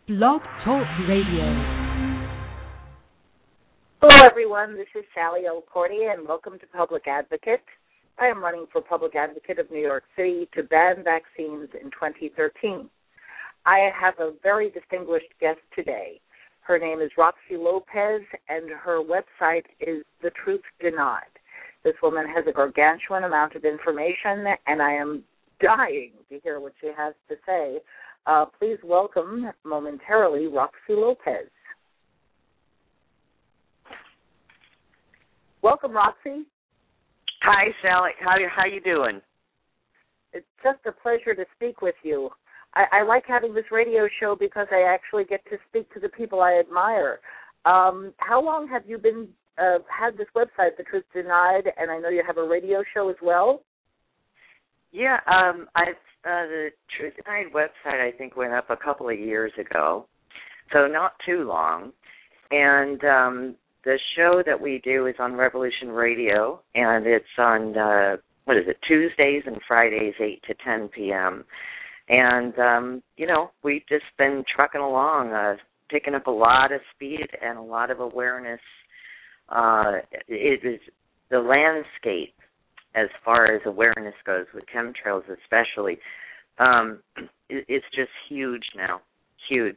Blog Talk Radio. Hello, everyone. This is Sally Elcordia, and welcome to Public Advocate. I am running for Public Advocate of New York City to ban vaccines in 2013. I have a very distinguished guest today. Her name is Roxy Lopez, and her website is The Truth Denied. This woman has a gargantuan amount of information, and I am dying to hear what she has to say. Please welcome momentarily Roxy Lopez. Welcome, Roxy. Hi, Sally. How you doing? It's just a pleasure to speak with you. I like having this radio show because I actually get to speak to the people I admire. How long have you been had this website, The Truth Denied, and I know you have a radio show as well? Yeah, the Truth Denied website, I think, went up a couple of years ago, so not too long. And the show that we do is on Revolution Radio, and it's on, Tuesdays and Fridays, 8 to 10 p.m., and, we've just been trucking along, picking up a lot of speed and a lot of awareness. It is the landscape, as far as awareness goes, with chemtrails especially, it's just huge now, huge.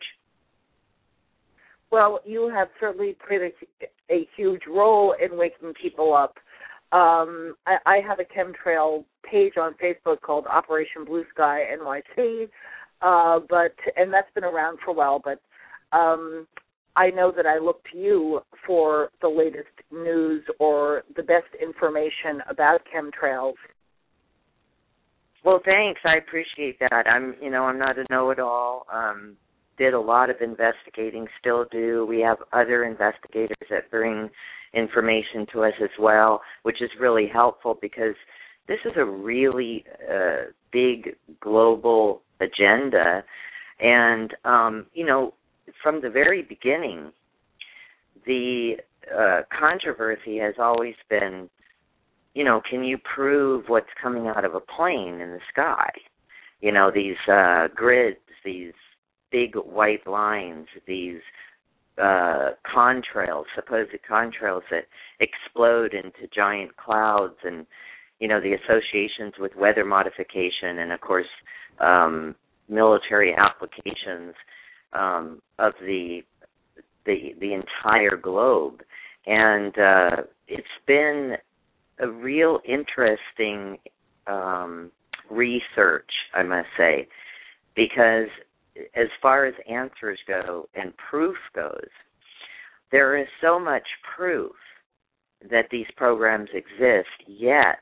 Well, you have certainly played a huge role in waking people up. I have a chemtrail page on Facebook called Operation Blue Sky NYC, and that's been around for a while, but I know that I look to you for the latest news or the best information about chemtrails. Well, thanks. I appreciate that. I'm not a know-it-all. Did a lot of investigating, still do. We have other investigators that bring information to us as well, which is really helpful because this is a really big global agenda. And, from the very beginning, the controversy has always been, can you prove what's coming out of a plane in the sky? These grids, these big white lines, these contrails, supposed contrails that explode into giant clouds, and the associations with weather modification, and of course military applications of the entire globe. And it's been a real interesting research, I must say, because as far as answers go and proof goes, there is so much proof that these programs exist, yet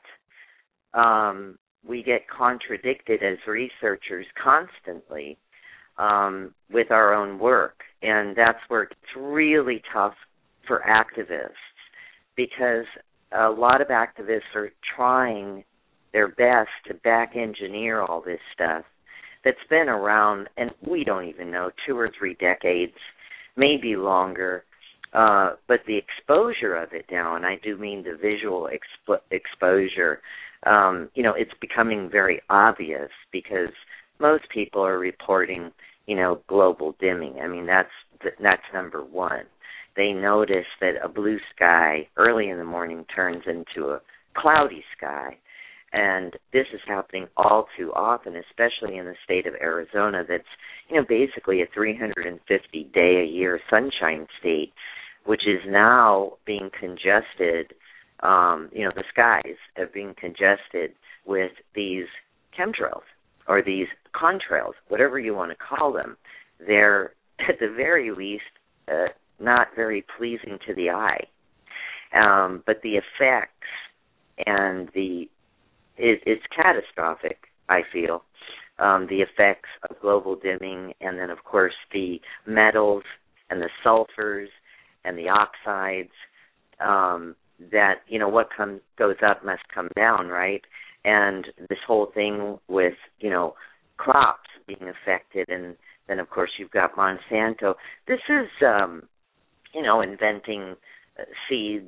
we get contradicted as researchers constantly with our own work. And that's where it's really tough for activists, because a lot of activists are trying their best to back engineer all this stuff that's been around, and we don't even know, 2 or 3 decades, maybe longer. But the exposure of it now, and I do mean the visual exposure, it's becoming very obvious because most people are reporting, global dimming. I mean, that's number one. They notice that a blue sky early in the morning turns into a cloudy sky. And this is happening all too often, especially in the state of Arizona that's, basically a 350-day-a-year sunshine state, which is now being congested, the skies are being congested with these chemtrails or these contrails, whatever you want to call them. They're, at the very least, not very pleasing to the eye. But the effects and it's catastrophic, I feel, the effects of global dimming, and then, of course, the metals and the sulfurs and the oxides that, what goes up must come down, right? And this whole thing with, crops being affected, and then, of course, you've got Monsanto. This is, inventing seeds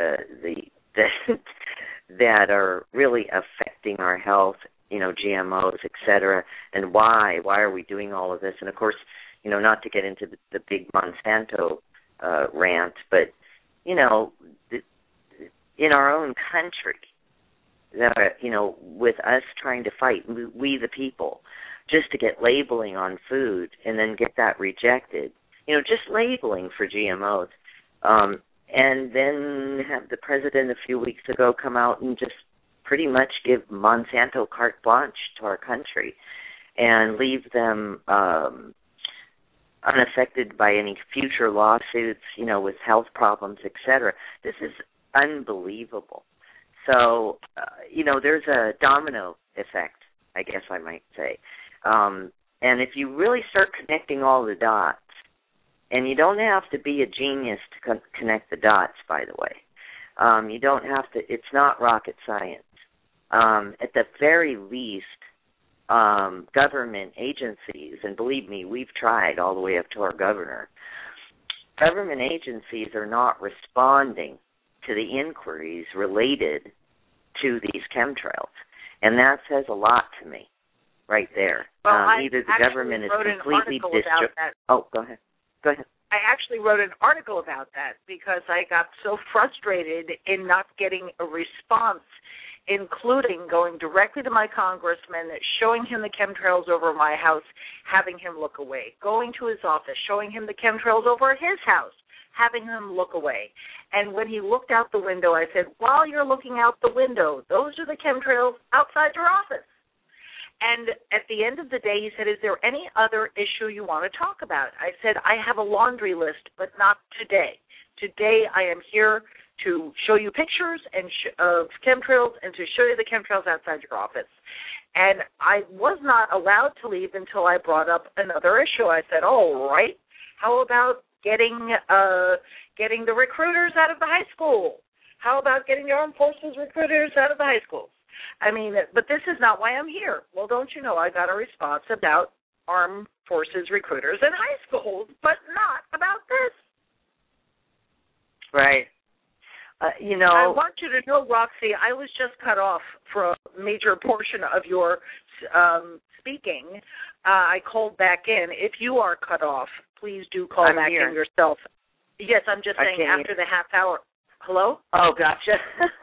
that are really affecting our health, GMOs, et cetera, and why? Why are we doing all of this? And, of course, not to get into the big Monsanto rant, but, in our own country, with us trying to fight, we the people, just to get labeling on food and then get that rejected, just labeling for GMOs, and then have the president a few weeks ago come out and just pretty much give Monsanto carte blanche to our country and leave them unaffected by any future lawsuits, with health problems, etc. This is unbelievable. So, there's a domino effect, I guess I might say. And if you really start connecting all the dots, and you don't have to be a genius to connect the dots, by the way. You don't have to, it's not rocket science. At the very least, government agencies, and believe me, we've tried all the way up to our governor, government agencies are not responding to the inquiries related to these chemtrails. And that says a lot to me right there. Well, either the government is completely Oh, go ahead. Go ahead. I actually wrote an article about that because I got so frustrated in not getting a response, including going directly to my congressman, showing him the chemtrails over my house, having him look away, going to his office, showing him the chemtrails over his house, having him look away. And when he looked out the window, I said, while you're looking out the window, those are the chemtrails outside your office. And at the end of the day, he said, is there any other issue you want to talk about? I said, I have a laundry list, but not today. Today I am here to show you pictures of chemtrails and to show you the chemtrails outside your office. And I was not allowed to leave until I brought up another issue. I said, all right, how about getting the recruiters out of the high school? How about getting the armed forces recruiters out of the high schools? I mean, but this is not why I'm here. Well, don't you know I got a response about armed forces recruiters in high schools, but not about this. Right. I want you to know, Roxy, I was just cut off for a major portion of your speaking. I called back in. If you are cut off, please do call back in yourself. Yes, I'm just saying after the half hour. Hello? Oh, gotcha.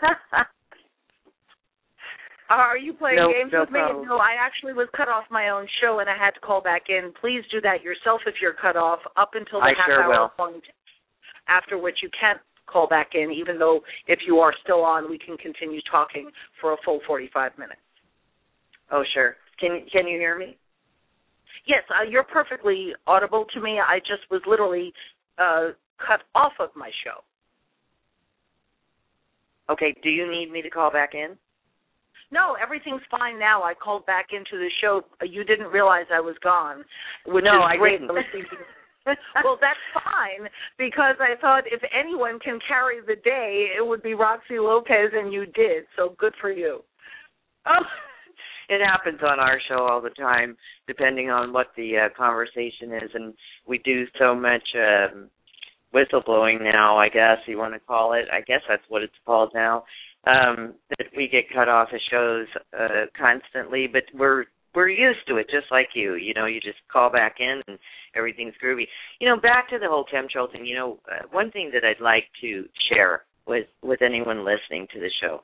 Are you playing games with me? Problem. No, I actually was cut off my own show, and I had to call back in. Please do that yourself if you're cut off up until the half-hour point, after which you can't call back in, even though if you are still on, we can continue talking for a full 45 minutes. Oh, sure. Can you hear me? Yes, you're perfectly audible to me. I just was literally cut off of my show. Okay, do you need me to call back in? No, everything's fine now. I called back into the show. You didn't realize I was gone, which is great. I didn't. Well, that's fine, because I thought if anyone can carry the day, it would be Roxy Lopez, and you did, so good for you. Oh, it happens on our show all the time, depending on what the conversation is, and we do so much whistleblowing now, I guess you want to call it. I guess that's what it's called now. That we get cut off of shows constantly, but we're used to it, just like you. You just call back in and everything's groovy. Back to the whole chemtrail thing. One thing that I'd like to share with anyone listening to the show,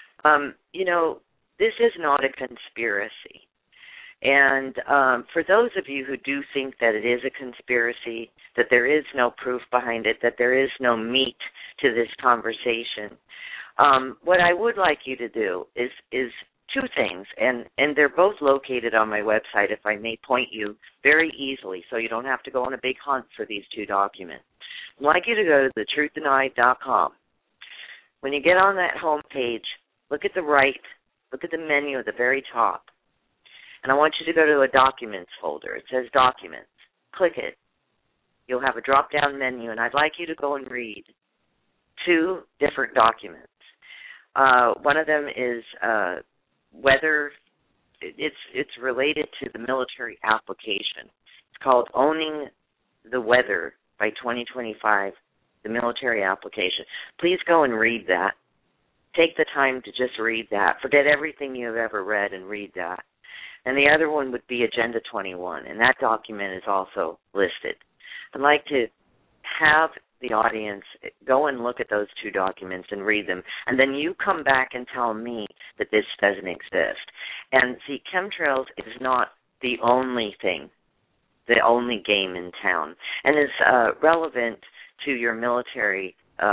this is not a conspiracy. And for those of you who do think that it is a conspiracy, that there is no proof behind it, that there is no meat to this conversation, what I would like you to do is two things, and they're both located on my website, if I may point you very easily, so you don't have to go on a big hunt for these two documents. I'd like you to go to thetruthDenied.com. When you get on that home page, look at the right, look at the menu at the very top, and I want you to go to a Documents folder. It says Documents. Click it. You'll have a drop-down menu, and I'd like you to go and read two different documents. One of them is whether it's related to the military application. It's called Owning the Weather by 2025, the military application. Please go and read that. Take the time to just read that. Forget everything you've ever read and read that. and the other one would be Agenda 21, and that document is also listed. I'd like to have the audience go and look at those two documents and read them, and then you come back and tell me that this doesn't exist. And see, chemtrails is not the only thing, the only game in town, and is relevant to your military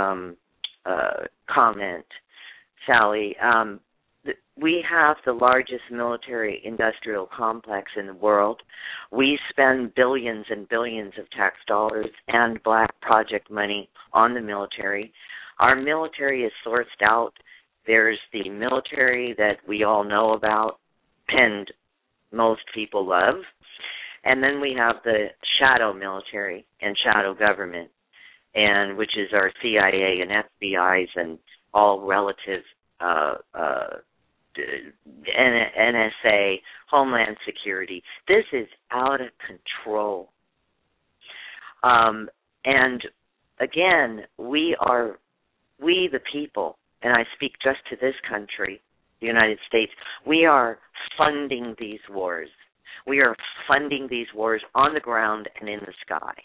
comment, Sally. We have the largest military industrial complex in the world. We spend billions and billions of tax dollars and black project money on the military. Our military is sourced out. There's the military that we all know about and most people love. And then we have the shadow military and shadow government, and which is our CIA and FBI's and all relative NSA, Homeland Security. This is out of control. And again, we the people, and I speak just to this country, the United States, we are funding these wars. We are funding these wars on the ground and in the sky.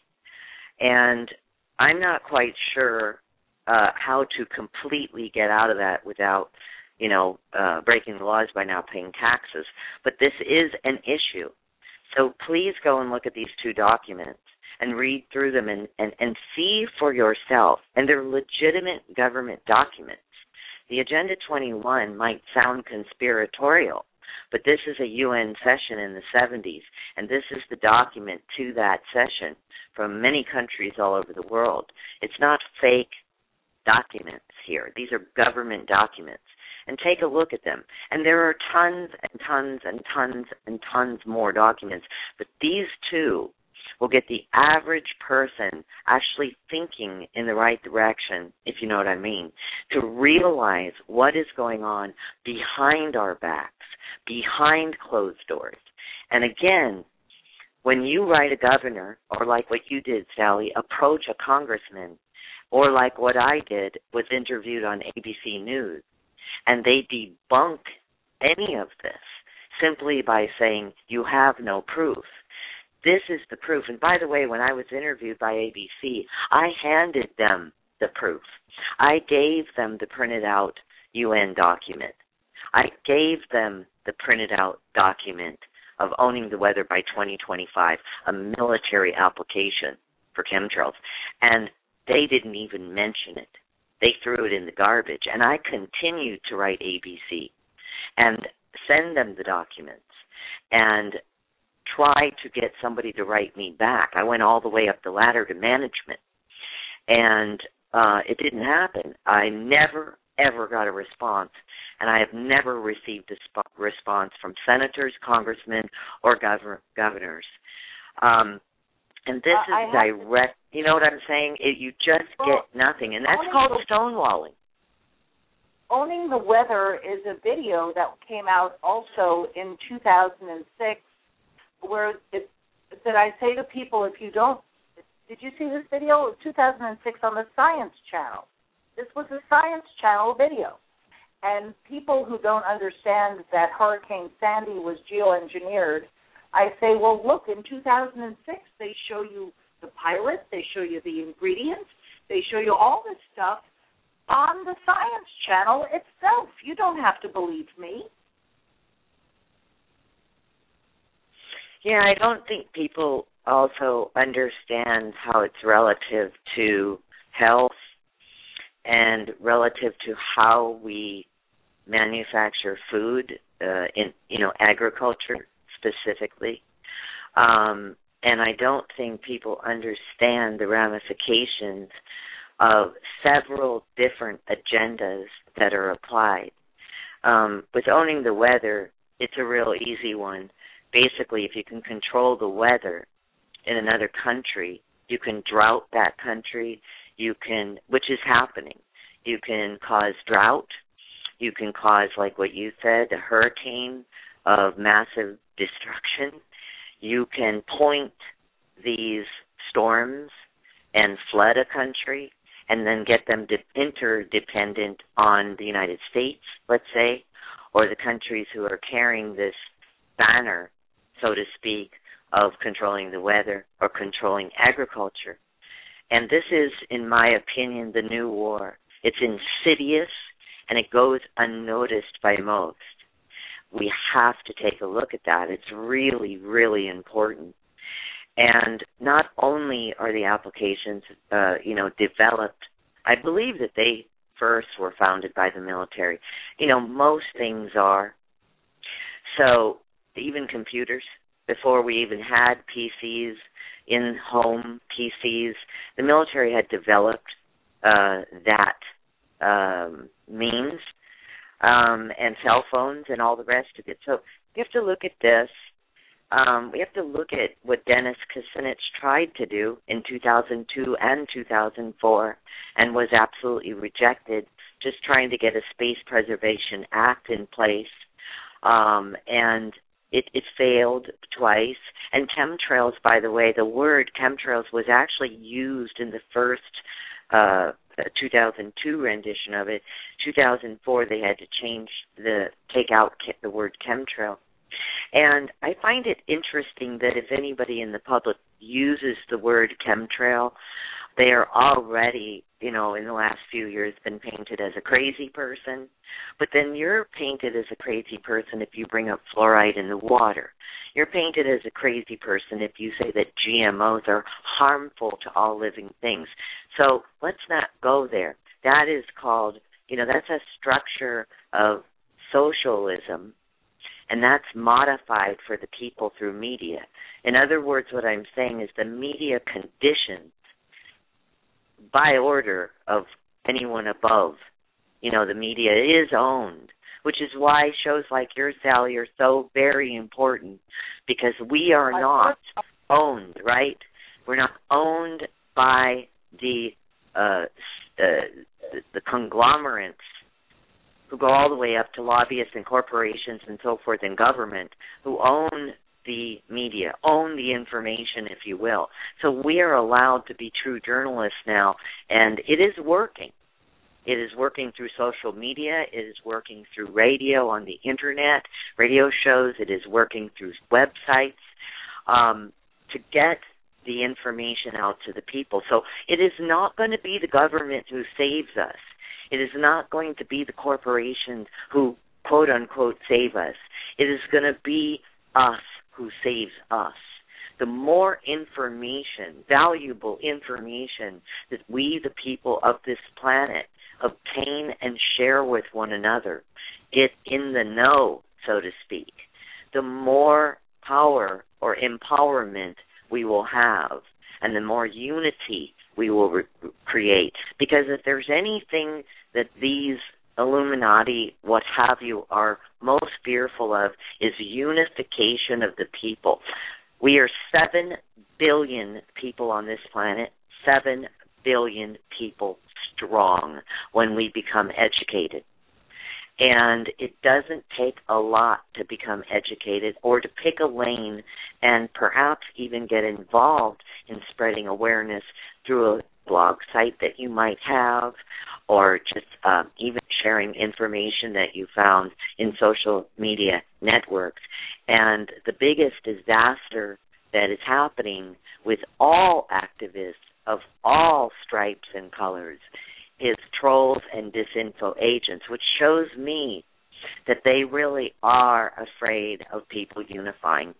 And I'm not quite sure how to completely get out of that without breaking the laws by not paying taxes. But this is an issue. So please go and look at these two documents and read through them and see for yourself. And they're legitimate government documents. The Agenda 21 might sound conspiratorial, but this is a UN session in the 70s, and this is the document to that session from many countries all over the world. It's not fake documents here. These are government documents. And take a look at them. And there are tons and tons and tons and tons more documents. But these two will get the average person actually thinking in the right direction, if you know what I mean, to realize what is going on behind our backs, behind closed doors. And again, when you write a governor, or like what you did, Sally, approach a congressman, or like what I did, was interviewed on ABC News, and they debunk any of this simply by saying, you have no proof. This is the proof. And by the way, when I was interviewed by ABC, I handed them the proof. I gave them the printed out UN document. I gave them the printed out document of owning the weather by 2025, a military application for chemtrails. And they didn't even mention it. They threw it in the garbage. And I continued to write ABC and send them the documents and try to get somebody to write me back. I went all the way up the ladder to management. And it didn't happen. I never, ever got a response. And I have never received a response from senators, congressmen, or governors. And this is direct, you know what I'm saying? You just get nothing, and that's called stonewalling. Owning the Weather is a video that came out also in 2006 where that I say to people, if you don't, did you see this video? It was 2006 on the Science Channel. This was a Science Channel video. And people who don't understand that Hurricane Sandy was geoengineered, I say, well, look, in 2006, they show you the pilot, they show you the ingredients, they show you all this stuff on the Science Channel itself. You don't have to believe me. Yeah, I don't think people also understand how it's relative to health and relative to how we manufacture food in agriculture specifically. And I don't think people understand the ramifications of several different agendas that are applied. With owning the weather, it's a real easy one. Basically, if you can control the weather in another country, you can drought that country, which is happening. You can cause drought. You can cause, like what you said, a hurricane of massive destruction. You can point these storms and flood a country and then get them interdependent on the United States, let's say, or the countries who are carrying this banner, so to speak, of controlling the weather or controlling agriculture. And this is, in my opinion, the new war. It's insidious, and it goes unnoticed by most. We have to take a look at that. It's really, really important. And not only are the applications, developed, I believe that they first were founded by the military. Most things are. So even computers, before we even had PCs, in-home PCs, the military had developed that means, and cell phones and all the rest of it. So you have to look at this. We have to look at what Dennis Kucinich tried to do in 2002 and 2004 and was absolutely rejected, just trying to get a Space Preservation Act in place. And it failed twice. And chemtrails, by the way, the word chemtrails was actually used in the first 2002 rendition of it. 2004, they had to take out the word chemtrail. And I find it interesting that if anybody in the public uses the word chemtrail, they are already, in the last few years been painted as a crazy person. But then you're painted as a crazy person if you bring up fluoride in the water. You're painted as a crazy person if you say that GMOs are harmful to all living things. So let's not go there. That is called, that's a structure of socialism, and that's modified for the people through media. In other words, what I'm saying is the media conditions, by order of anyone above, the media is owned, which is why shows like yours, Sally, are so very important, because we are not owned, right? We're not owned by the conglomerates who go all the way up to lobbyists and corporations and so forth in government, who own the media, own the information, if you will. So we are allowed to be true journalists now, and it is working. It is working through social media. It is working through radio on the Internet, radio shows. It is working through websites to get the information out to the people. So it is not going to be the government who saves us. It is not going to be the corporations who, quote, unquote, save us. It is going to be us who saves us. The more information, valuable information that we, the people of this planet, obtain and share with one another, get in the know, so to speak, the more power or empowerment we will have, and the more unity we will create. Because if there's anything that these Illuminati, what have you, are most fearful of, is unification of the people. We are 7 billion people on this planet, 7 billion people strong when we become educated. And it doesn't take a lot to become educated or to pick a lane and perhaps even get involved in spreading awareness through a blog site that you might have, or just even sharing information that you found in social media networks. And the biggest disaster that is happening with all activists of all stripes and colors is trolls and disinfo agents, which shows me that they really are afraid of people unifying.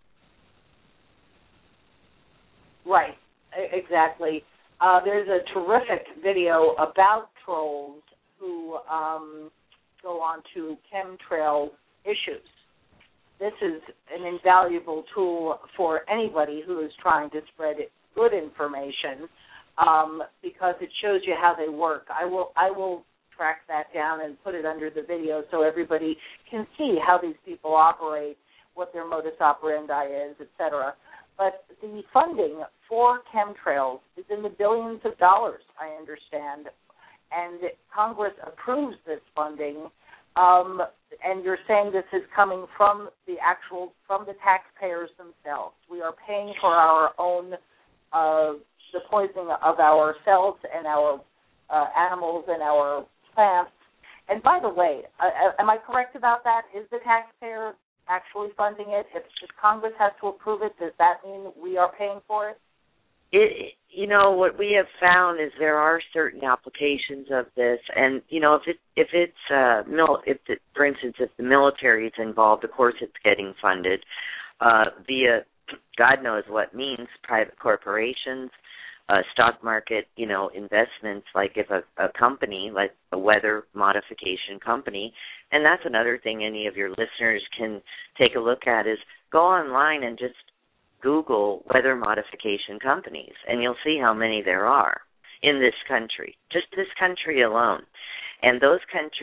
Right, exactly. There's a terrific video about trolls who go on to chemtrail issues. This is an invaluable tool for anybody who is trying to spread good information, because it shows you how they work. I will track that down and put it under the video so everybody can see how these people operate, what their modus operandi is, etc. But the funding for chemtrails is in the billions of dollars, I understand, and Congress approves this funding. And you're saying this is coming from the taxpayers themselves. We are paying for our own the poisoning of our cells and our animals and our plants. And by the way, am I correct about that? Is the taxpayer actually funding it? If just Congress has to approve it, does that mean we are paying for it? What we have found is there are certain applications of this, and for instance, if the military is involved, of course it's getting funded via God knows what means, private corporations, stock market, investments, like if a company, like a weather modification company, and that's another thing any of your listeners can take a look at is go online and just Google weather modification companies, and you'll see how many there are in this country, just this country alone. And those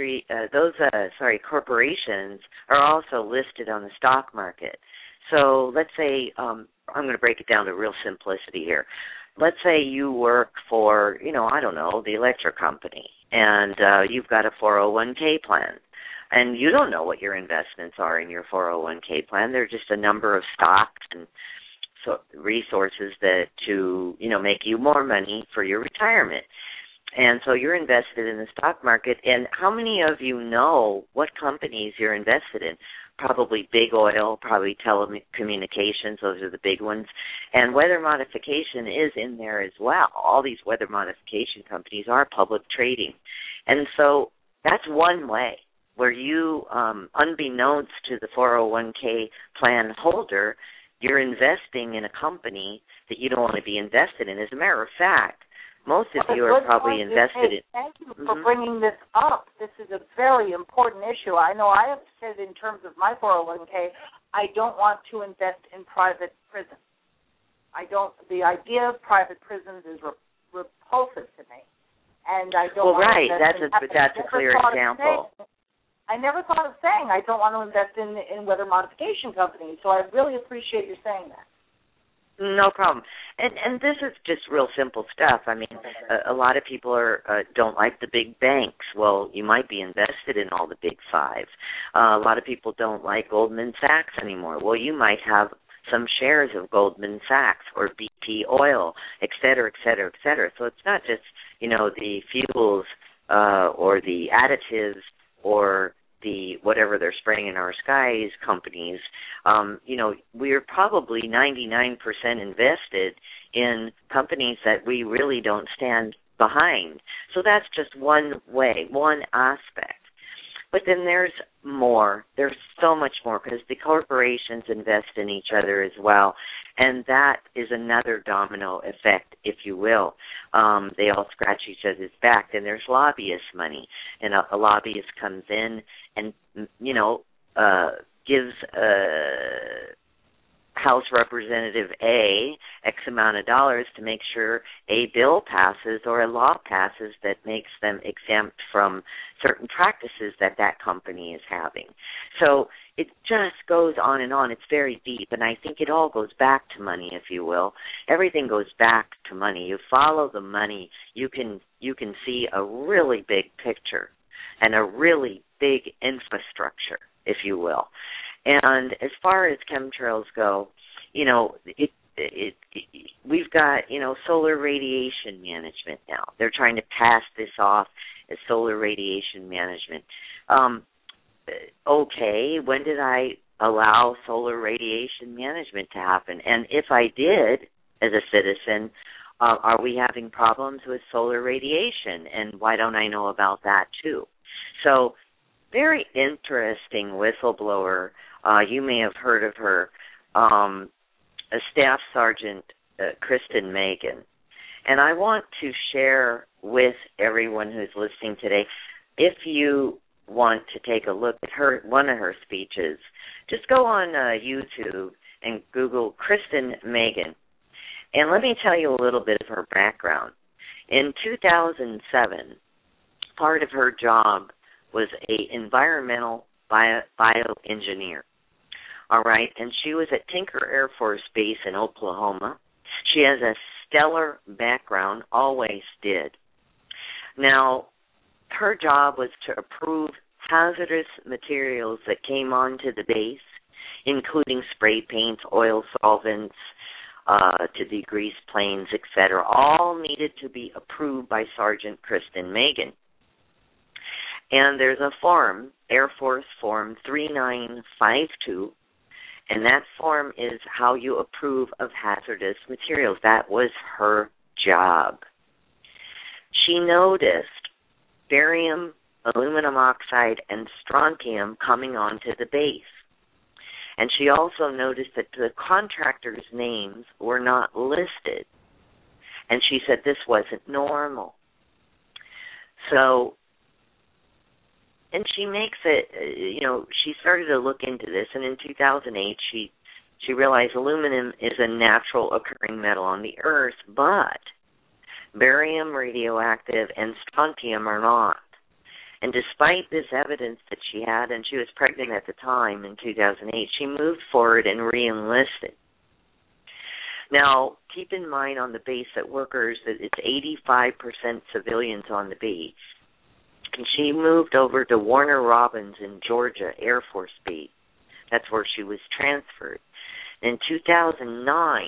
corporations are also listed on the stock market. So let's say, I'm going to break it down to real simplicity here. Let's say you work for, the electric company, and you've got a 401k plan. And you don't know what your investments are in your 401k plan. They're just a number of stocks and resources to make you more money for your retirement. And so you're invested in the stock market. And how many of you know what companies you're invested in? Probably big oil, probably telecommunications. Those are the big ones. And weather modification is in there as well. All these weather modification companies are public trading. And so that's one way where you, unbeknownst to the 401k plan holder, you're investing in a company that you don't want to be invested in. As a matter of fact, most of you are probably invested in. Thank you for bringing this up. This is a very important issue. I know I have said in terms of my 401k, I don't want to invest in private prisons. The idea of private prisons is repulsive to me, and I don't. Well, right. That's a clear example. I never thought of saying I don't want to invest in weather modification companies, so I really appreciate you saying that. No problem. And this is just real simple stuff. I mean, a lot of people don't like the big banks. Well, you might be invested in all the big five. A lot of people don't like Goldman Sachs anymore. Well, you might have some shares of Goldman Sachs or BP Oil, et cetera, et cetera, et cetera. So it's not just, the fuels or the additives or the whatever they're spraying in our skies companies. We're probably 99% invested in companies that we really don't stand behind. So that's just one way, one aspect. But then there's more. There's so much more because the corporations invest in each other as well. And that is another domino effect, if you will. They all scratch each other's back. Then there's lobbyist money. And a lobbyist comes in and, gives House Representative A X amount of dollars to make sure a bill passes or a law passes that makes them exempt from certain practices that company is having. So it just goes on and on. It's very deep, and I think it all goes back to money, if you will. Everything goes back to money. You follow the money, you can see a really big picture and a really big infrastructure, if you will. And as far as chemtrails go, we've got, solar radiation management now. They're trying to pass this off as solar radiation management. Okay, when did I allow solar radiation management to happen? And if I did, as a citizen, are we having problems with solar radiation? And why don't I know about that too? So, very interesting whistleblower. You may have heard of her, a Staff Sergeant Kristen Magan. And I want to share with everyone who's listening today, if you want to take a look at one of her speeches, just go on YouTube and Google Kristen Magan. And let me tell you a little bit of her background. In 2007, part of her job was an environmental bioengineer. All right, and she was at Tinker Air Force Base in Oklahoma. She has a stellar background, always did. Now, her job was to approve hazardous materials that came onto the base, including spray paints, oil solvents, to degrease planes, etc. All needed to be approved by Sergeant Kristen Magan. And there's a form, Air Force Form 3952, and that form is how you approve of hazardous materials. That was her job. She noticed barium, aluminum oxide, and strontium coming onto the base. And she also noticed that the contractors' names were not listed. And she said this wasn't normal. So, and she makes it, she started to look into this, and in 2008 she realized aluminum is a natural occurring metal on the earth, but barium, radioactive, and strontium are not. And despite this evidence that she had, and she was pregnant at the time in 2008, she moved forward and re-enlisted. Now, keep in mind on the base that workers, that it's 85% civilians on the base. And she moved over to Warner Robins in Georgia Air Force Base. That's where she was transferred. In 2009,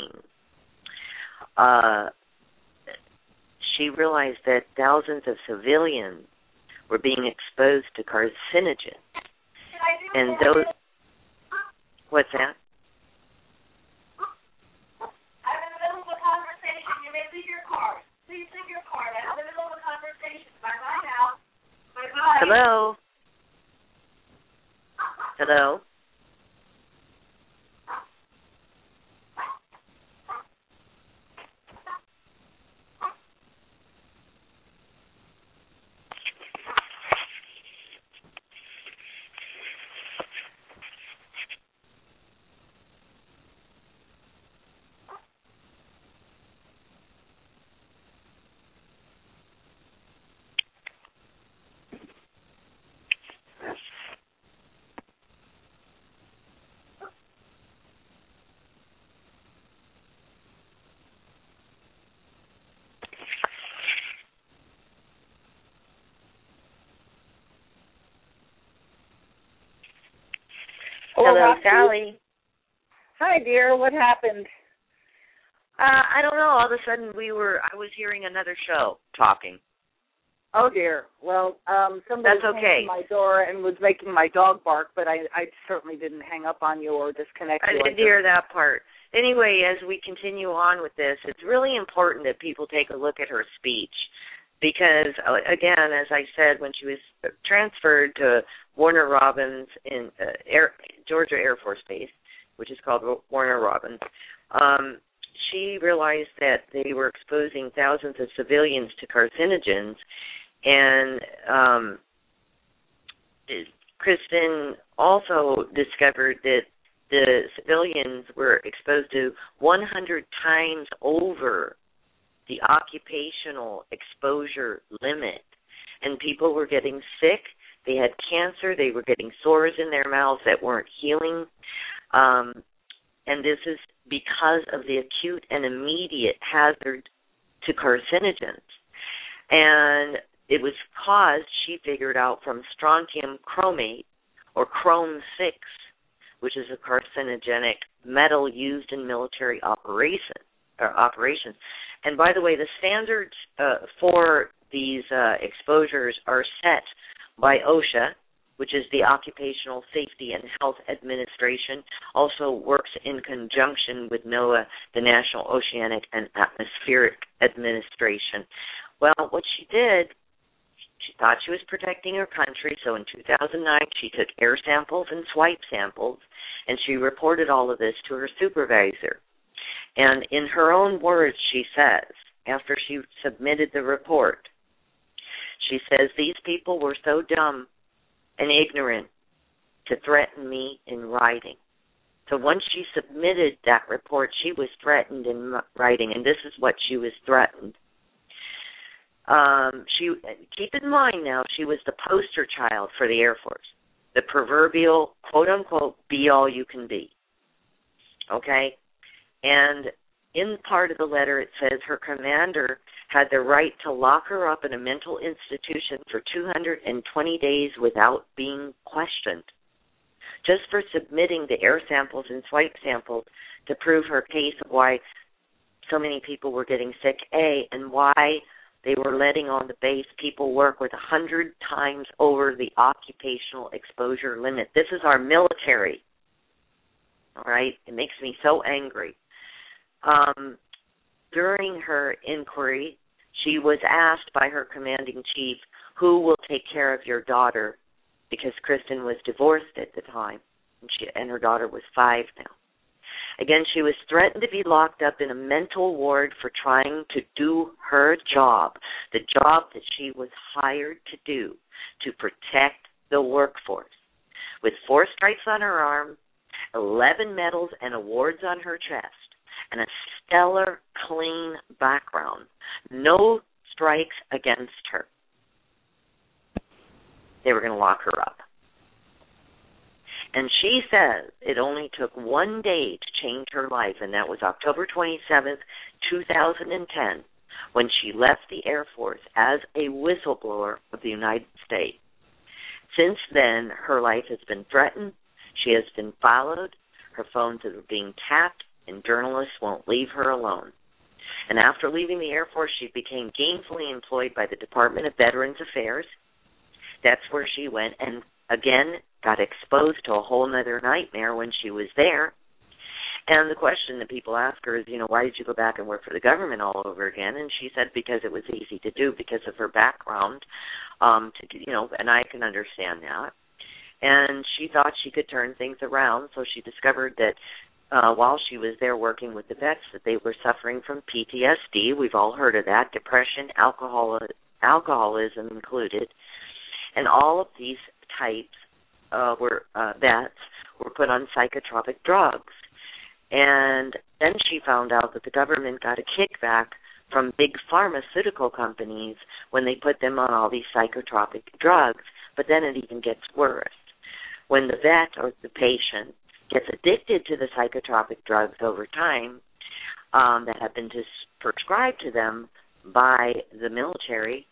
she realized that thousands of civilians were being exposed to carcinogens. And those, what's that? I'm in the middle of a conversation. You may leave your card. Please leave your card. I'm in the middle of a conversation. Bye-bye now. Bye-bye. Hello? Hello? Hello, Sally. Hi, dear. What happened? I don't know. All of a sudden, I was hearing another show talking. Oh, dear. Well, somebody That's came okay. to my door and was making my dog bark, but I certainly didn't hang up on you or disconnect you. I did hear that part. Anyway, as we continue on with this, it's really important that people take a look at her speech because, again, as I said, when she was transferred to Warner Robins in Georgia Air Force Base, which is called Warner Robins, she realized that they were exposing thousands of civilians to carcinogens, and Kristen also discovered that the civilians were exposed to 100 times over the occupational exposure limit, and people were getting sick. They had cancer. They were getting sores in their mouths that weren't healing, and this is because of the acute and immediate hazard to carcinogens. And it was caused, she figured out, from strontium chromate, or chrome-6, which is a carcinogenic metal used in military operations. And by the way, the standards for these exposures are set by OSHA, which is the Occupational Safety and Health Administration, also works in conjunction with NOAA, the National Oceanic and Atmospheric Administration. Well, what she did, she thought she was protecting her country, so in 2009 she took air samples and swipe samples, and she reported all of this to her supervisor. And in her own words, she says, after she submitted the report, she says, "These people were so dumb and ignorant to threaten me in writing." So once she submitted that report, she was threatened in writing, and this is what she was threatened. Keep in mind now, she was the poster child for the Air Force, the proverbial, quote-unquote, be-all-you-can-be. Okay? And in part of the letter it says her commander had the right to lock her up in a mental institution for 220 days without being questioned, just for submitting the air samples and swipe samples to prove her case of why so many people were getting sick, A, and why They were letting on the base people work with 100 times over the occupational exposure limit. This is our military. All right? It makes me so angry. During her inquiry, she was asked by her commanding chief, who will take care of your daughter, because Kristen was divorced at the time, and her daughter was 5 now. Again, she was threatened to be locked up in a mental ward for trying to do her job, the job that she was hired to do, to protect the workforce. With 4 stripes on her arm, 11 medals and awards on her chest, and a stellar, clean background. No strikes against her. They were going to lock her up. And she says it only took 1 day to change her life, and that was October 27th, 2010, when she left the Air Force as a whistleblower of the United States. Since then, her life has been threatened. She has been followed. Her phones are being tapped, and journalists won't leave her alone. And after leaving the Air Force, she became gainfully employed by the Department of Veterans Affairs. That's where she went, and again, got exposed to a whole other nightmare when she was there. And the question that people ask her is, why did you go back and work for the government all over again? And she said because it was easy to do because of her background, and I can understand that. And she thought she could turn things around, so she discovered that while she was there working with the vets, that they were suffering from PTSD. We've all heard of that, depression, alcoholism included. And all of these types vets were put on psychotropic drugs. And then she found out that the government got a kickback from big pharmaceutical companies when they put them on all these psychotropic drugs. But then it even gets worse. When the vet or the patient gets addicted to the psychotropic drugs over time that have been prescribed to them by the military,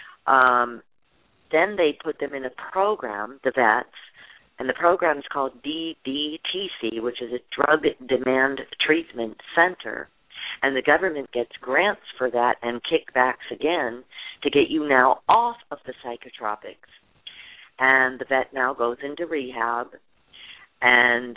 then they put them in a program, the vets, and the program is called DDTC, which is a Drug Demand Treatment Center. And the government gets grants for that and kickbacks again to get you now off of the psychotropics. And the vet now goes into rehab. And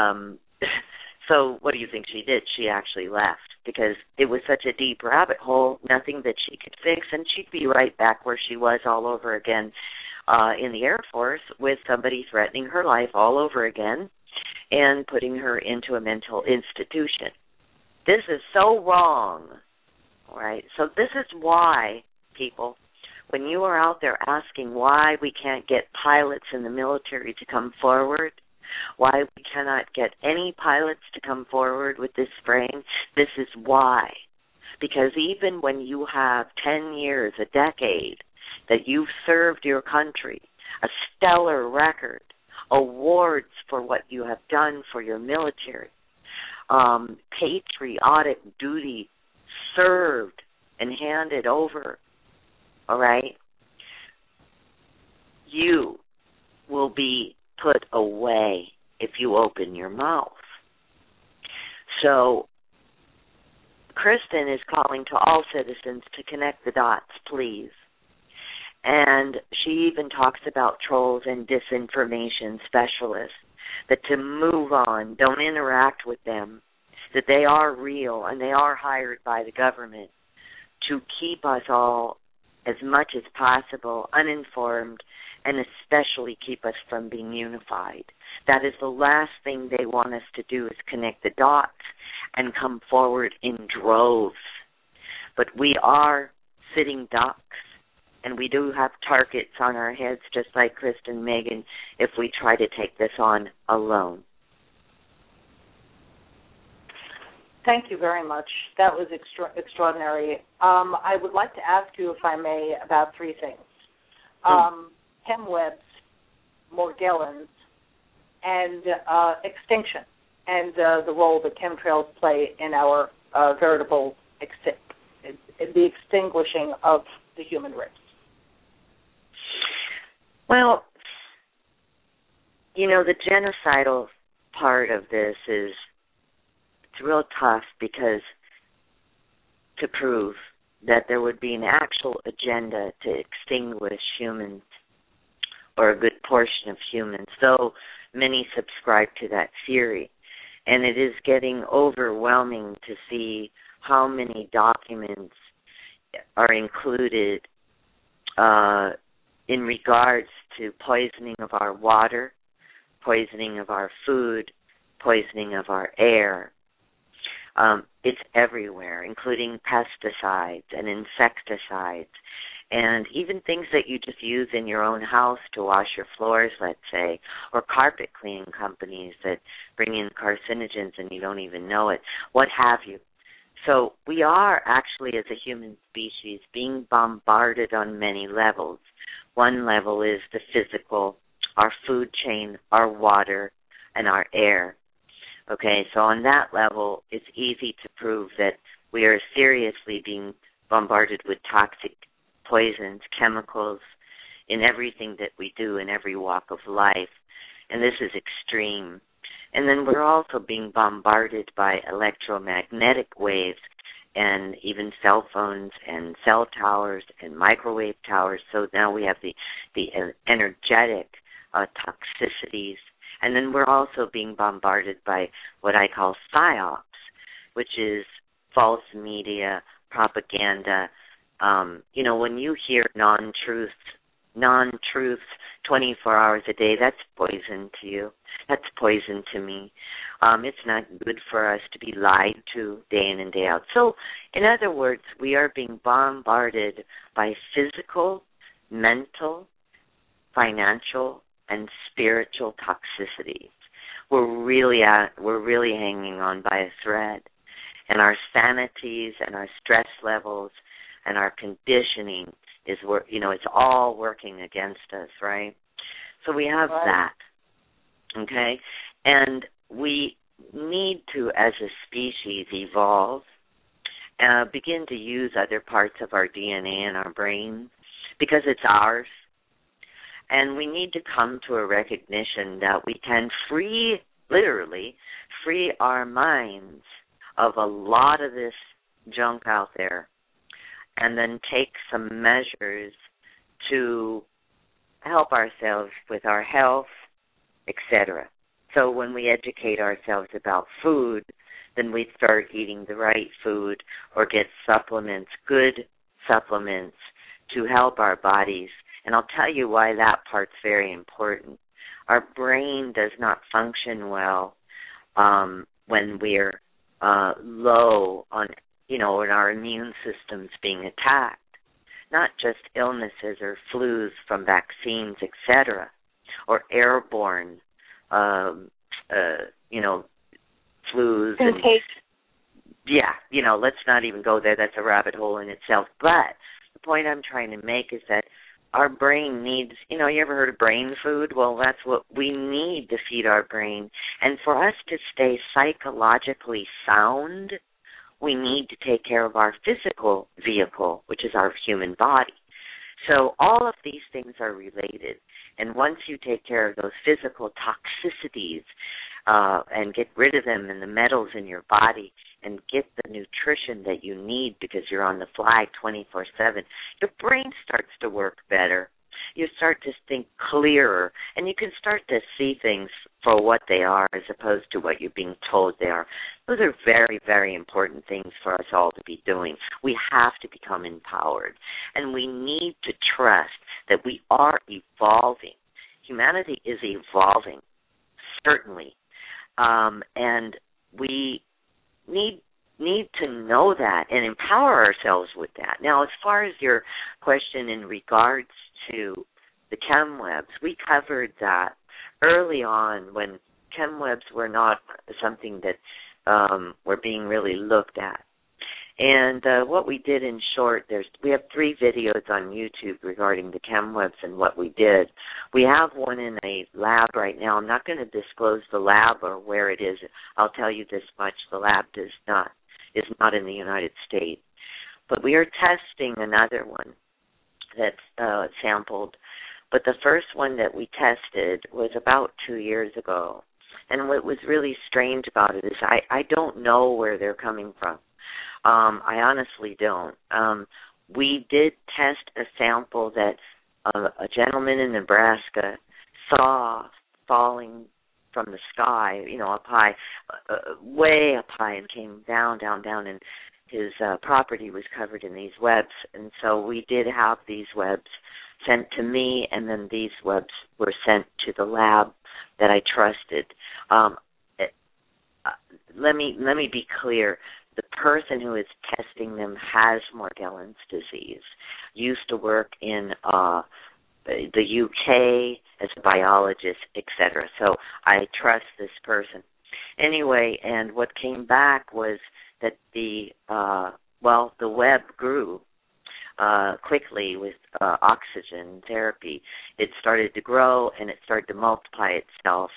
so what do you think she did? She actually left because it was such a deep rabbit hole, nothing that she could fix, and she'd be right back where she was all over again in the Air Force with somebody threatening her life all over again and putting her into a mental institution. This is so wrong, all right? So this is why, people, when you are out there asking why we can't get pilots in the military to come forward, why we cannot get any pilots to come forward with this spraying, this is why. Because even when you have 10 years, a decade, that you've served your country, a stellar record, awards for what you have done for your military, patriotic duty served and handed over, all right, you will be put away if you open your mouth. So Kristen is calling to all citizens to connect the dots, please. And she even talks about trolls and disinformation specialists, that to move on, don't interact with them, that they are real and they are hired by the government to keep us all as much as possible uninformed and especially keep us from being unified. That is the last thing they want us to do, is connect the dots and come forward in droves. But we are sitting ducks, and we do have targets on our heads, just like Kristen Megan, if we try to take this on alone. Thank you very much. That was extraordinary. I would like to ask you, if I may, about 3 things. Chemwebs, Morgellons, and extinction, and the role that chemtrails play in our veritable the extinguishing of the human race. Well, the genocidal part of this is, it's real tough because to prove, that there would be an actual agenda to extinguish humans, or a good portion of humans, though many subscribe to that theory. And it is getting overwhelming to see how many documents are included in regards to poisoning of our water, poisoning of our food, poisoning of our air. It's everywhere, including pesticides and insecticides, and even things that you just use in your own house to wash your floors, let's say, or carpet cleaning companies that bring in carcinogens and you don't even know it, what have you. So we are actually, as a human species, being bombarded on many levels. One level is the physical, our food chain, our water, and our air. Okay, so on that level, it's easy to prove that we are seriously being bombarded with toxic poisons, chemicals, in everything that we do in every walk of life, and this is extreme. And then we're also being bombarded by electromagnetic waves and even cell phones and cell towers and microwave towers. So now we have the energetic toxicities. And then we're also being bombarded by what I call psyops, which is false media, propaganda. When you hear non-truths 24 hours a day, that's poison to you. That's poison to me. It's not good for us to be lied to day in and day out. So, in other words, we are being bombarded by physical, mental, financial, and spiritual toxicities. We're really hanging on by a thread, and our sanities and our stress levels and our conditioning is it's all working against us, right? So we have that, okay? And we need to, as a species, evolve, begin to use other parts of our DNA and our brain because it's ours. And we need to come to a recognition that we can literally free our minds of a lot of this junk out there, and then take some measures to help ourselves with our health, etc. So when we educate ourselves about food, then we start eating the right food or get supplements, good supplements, to help our bodies. And I'll tell you why that part's very important. Our brain does not function well when we're low on, when our immune system's being attacked. Not just illnesses or flus from vaccines, etc., or airborne, flus. And let's not even go there. That's a rabbit hole in itself. But the point I'm trying to make is that our brain needs, you ever heard of brain food? Well, that's what we need to feed our brain. And for us to stay psychologically sound, we need to take care of our physical vehicle, which is our human body. So all of these things are related. And once you take care of those physical toxicities and get rid of them and the metals in your body and get the nutrition that you need because you're on the fly 24/7, your brain starts to work better. You start to think clearer, and you can start to see things for what they are as opposed to what you're being told they are. Those are very, very important things for us all to be doing. We have to become empowered, and we need to trust that we are evolving. Humanity is evolving, certainly, and we need to know that and empower ourselves with that. Now, as far as your question in regards to the chemwebs, we covered that early on when chemwebs were not something that were being really looked at. And what we did in short, we have 3 videos on YouTube regarding the chemwebs and what we did. We have one in a lab right now. I'm not going to disclose the lab or where it is. I'll tell you this much: the lab is not in the United States. But we are testing another one that's sampled. But the first one that we tested was about 2 years ago. And what was really strange about it is I don't know where they're coming from. I honestly don't. We did test a sample that a gentleman in Nebraska saw falling from the sky, up high, way up high, and came down, and his property was covered in these webs. And so we did have these webs sent to me, and then these webs were sent to the lab that I trusted. Let me be clear. The person who is testing them has Morgellons disease, used to work in the UK as a biologist, etc. So I trust this person. Anyway, and what came back was that the web grew quickly with oxygen therapy. It started to grow, and it started to multiply itself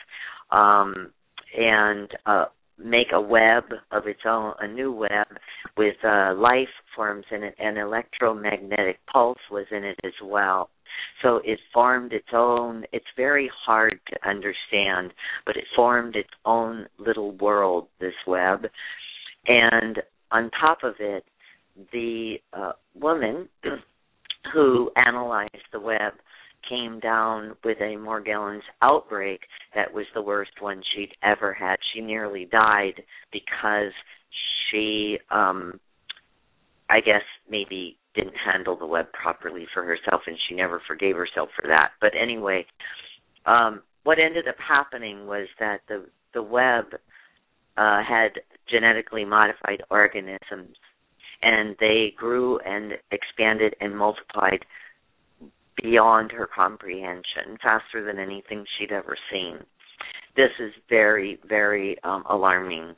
and make a web of its own, a new web with life forms in it, and electromagnetic pulse was in it as well. So it formed its own, it's very hard to understand, but it formed its own little world, this web. And on top of it, the woman who analyzed the web came down with a Morgellons outbreak that was the worst one she'd ever had. She nearly died because she, I guess, maybe didn't handle the web properly for herself, and she never forgave herself for that. But anyway, what ended up happening was that the web had genetically modified organisms, and they grew and expanded and multiplied beyond her comprehension, faster than anything she'd ever seen. This is very, very alarming.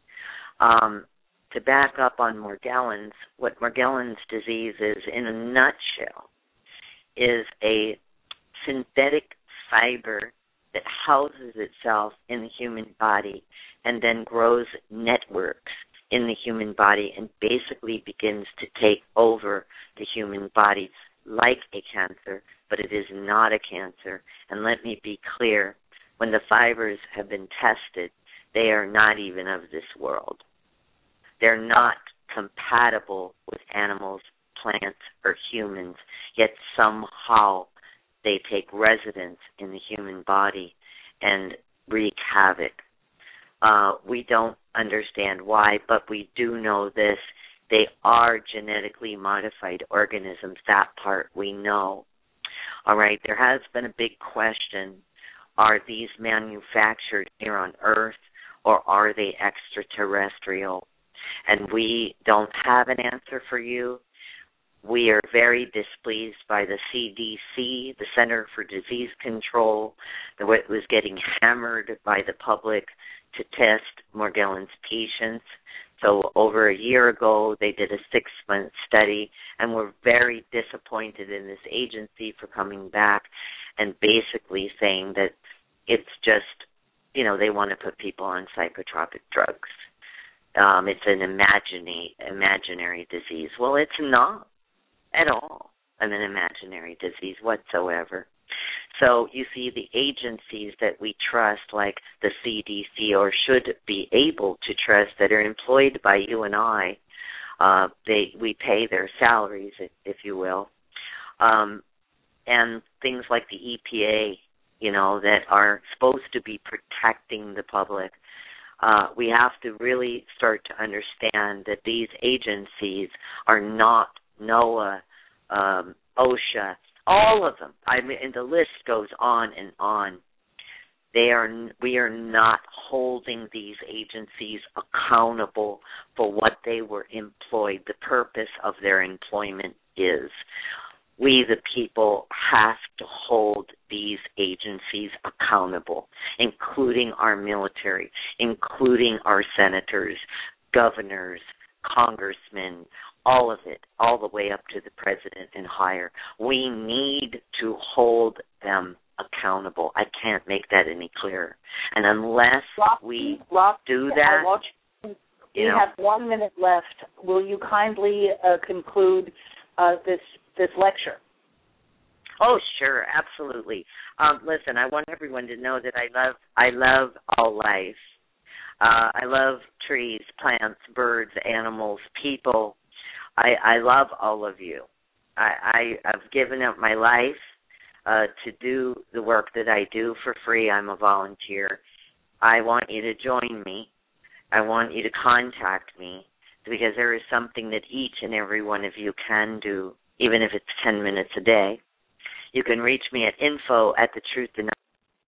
To back up on Morgellons, what Morgellons disease is, in a nutshell, is a synthetic fiber that houses itself in the human body and then grows networks in the human body and basically begins to take over the human body like a cancer, but it is not a cancer. And let me be clear, when the fibers have been tested, they are not even of this world. They're not compatible with animals, plants, or humans, yet somehow they take residence in the human body and wreak havoc. We don't understand why, but we do know this. They are genetically modified organisms. That part we know. All right, there has been a big question. Are these manufactured here on Earth, or are they extraterrestrial? And we don't have an answer for you. We are very displeased by the CDC, the Center for Disease Control, that was getting hammered by the public to test Morgellons patients. So over a year ago, they did a 6-month study, and we're very disappointed in this agency for coming back and basically saying that it's just, they want to put people on psychotropic drugs. It's an imaginary disease. Well, it's not at all an imaginary disease whatsoever. So you see, the agencies that we trust, like the CDC, or should be able to trust, that are employed by you and I, we pay their salaries, if you will, and things like the EPA, that are supposed to be protecting the public. We have to really start to understand that these agencies are not NOAA, OSHA, all of them. And the list goes on and on. We are not holding these agencies accountable for what they were employed. The purpose of their employment is. We, the people, have to hold these agencies accountable, including our military, including our senators, governors, congressmen, all of it, all the way up to the president and higher. We need to hold them accountable. I can't make that any clearer. And unless we do that, we have 1 minute left. Will you kindly conclude this lecture? Oh, sure, absolutely. Listen, I want everyone to know that I love all life. I love trees, plants, birds, animals, people. I love all of you. I've given up my life to do the work that I do for free. I'm a volunteer. I want you to join me. I want you to contact me because there is something that each and every one of you can do, even if it's 10 minutes a day. You can reach me at info@thetruthdenother.com.